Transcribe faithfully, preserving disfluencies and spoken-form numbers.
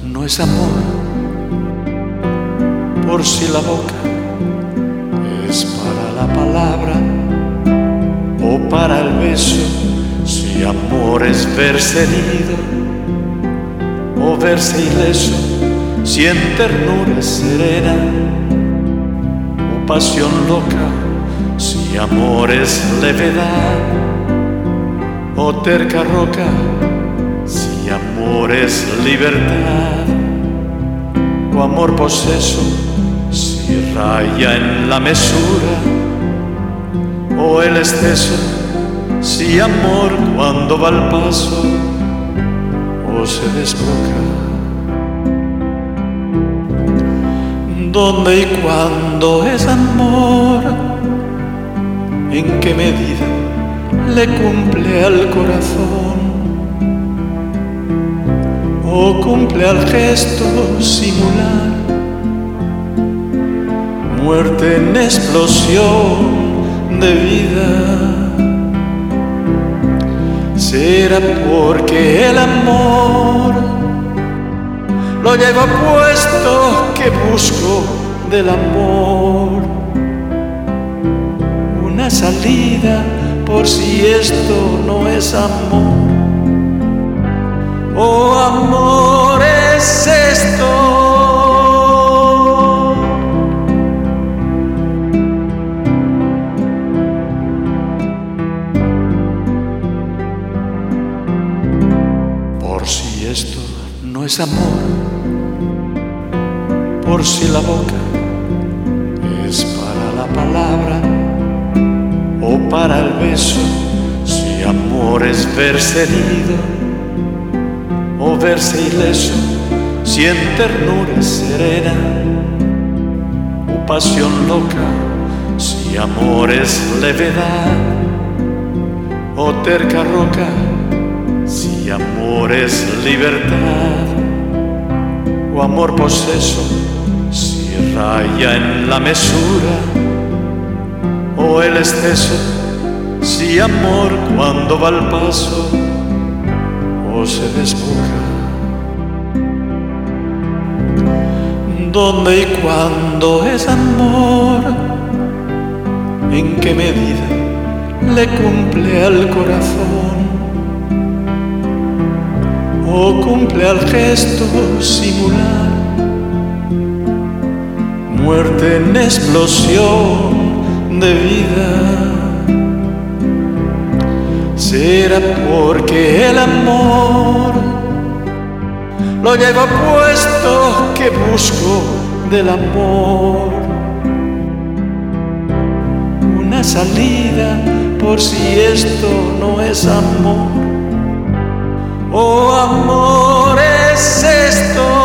no es amor, por si la boca es para la palabra o para el beso, si amor es verse herido o verse ileso, si en ternura es serena o pasión loca, si amor es levedad o terca roca, si amor es libertad o amor poseso, si raya en la mesura o el exceso, si amor cuando va al paso o se desboca. ¿Dónde y cuándo es amor? ¿En qué medida le cumple al corazón? ¿O cumple al gesto simular muerte en explosión de vida? ¿Será porque el amor lo llevo puesto que busco del amor una salida por si esto no es amor? ¿O amor es esto? Por si esto no es amor, por si la boca es para la palabra o para el beso, si amor es verse herido o verse ileso, si en ternura es serena o pasión loca, si amor es levedad o terca roca, si amor es libertad o amor poseso, si raya en la mesura o el exceso, si amor cuando va al paso o se desboca. ¿Dónde y cuándo es amor? ¿En qué medida le cumple al corazón? ¿O cumple al gesto simular muerte en explosión de vida? ¿Será porque el amor lo llevo puesto que busco del amor una salida por si esto no es amor? ¿O amor es esto?